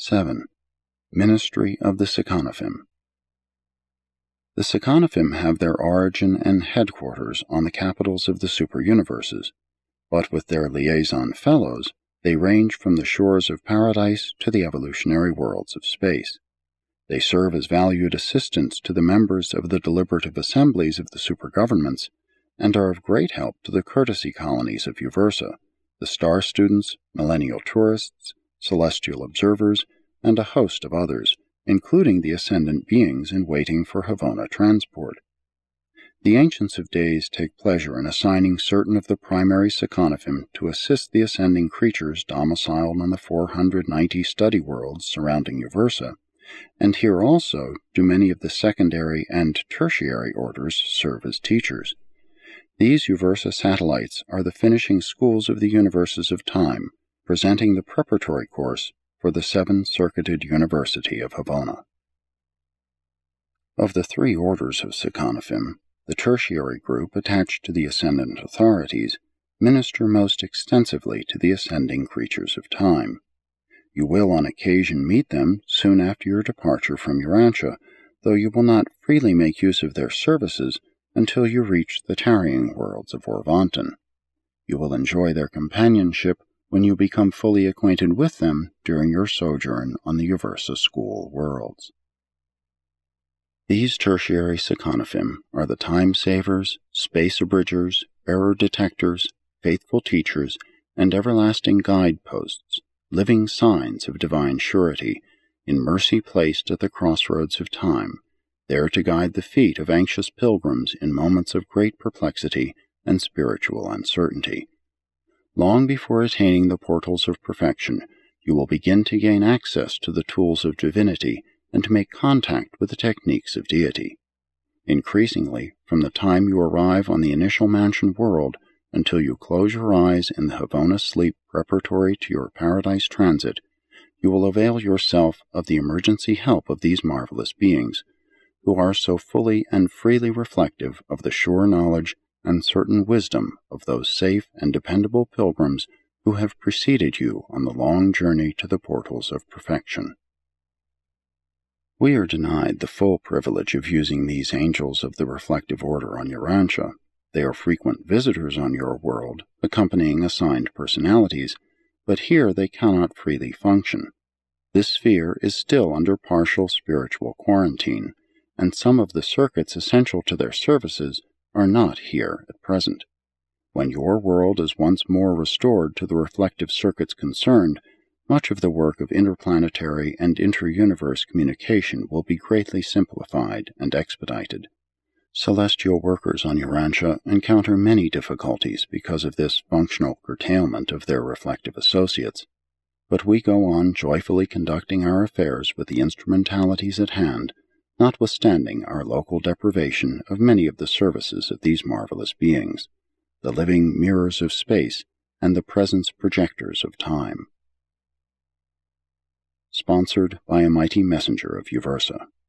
7. Ministry of the Sekanophim. The Sekanophim have their origin and headquarters on the capitals of the superuniverses, but with their liaison fellows, they range from the shores of paradise to the evolutionary worlds of space. They serve as valued assistants to the members of the deliberative assemblies of the supergovernments, and are of great help to the courtesy colonies of Uversa, the star students, millennial tourists, celestial observers, and a host of others, including the ascendant beings in waiting for Havona transport. The Ancients of Days take pleasure in assigning certain of the primary Sekanophim to assist the ascending creatures domiciled on the 490 study worlds surrounding Uversa, and here also do many of the secondary and tertiary orders serve as teachers. These Uversa satellites are the finishing schools of the universes of time, presenting the preparatory course for the seven-circuited University of Havona. Of the three orders of Sekanophim, the tertiary group attached to the ascendant authorities minister most extensively to the ascending creatures of time. You will on occasion meet them soon after your departure from Urantia, though you will not freely make use of their services until you reach the tarrying worlds of Orvanton. You will enjoy their companionship when you become fully acquainted with them during your sojourn on the Uversa school worlds. These tertiary Sekanophim are the time-savers, space-abridgers, error detectors, faithful teachers, and everlasting guideposts, living signs of divine surety, in mercy placed at the crossroads of time, there to guide the feet of anxious pilgrims in moments of great perplexity and spiritual uncertainty. Long before attaining the portals of perfection, you will begin to gain access to the tools of divinity and to make contact with the techniques of deity. Increasingly, from the time you arrive on the initial mansion world until you close your eyes in the Havona sleep preparatory to your paradise transit, you will avail yourself of the emergency help of these marvelous beings, who are so fully and freely reflective of the sure knowledge and certain wisdom of those safe and dependable pilgrims who have preceded you on the long journey to the portals of perfection. We are denied the full privilege of using these angels of the reflective order on Urantia. They are frequent visitors on your world, accompanying assigned personalities, but here they cannot freely function. This sphere is still under partial spiritual quarantine, and some of the circuits essential to their services are not here at present. When your world is once more restored to the reflective circuits concerned, much of the work of interplanetary and inter-universe communication will be greatly simplified and expedited. Celestial workers on Urantia encounter many difficulties because of this functional curtailment of their reflective associates, but we go on joyfully conducting our affairs with the instrumentalities at hand, notwithstanding our local deprivation of many of the services of these marvelous beings, the living mirrors of space and the presence projectors of time. Sponsored by a mighty messenger of Uversa.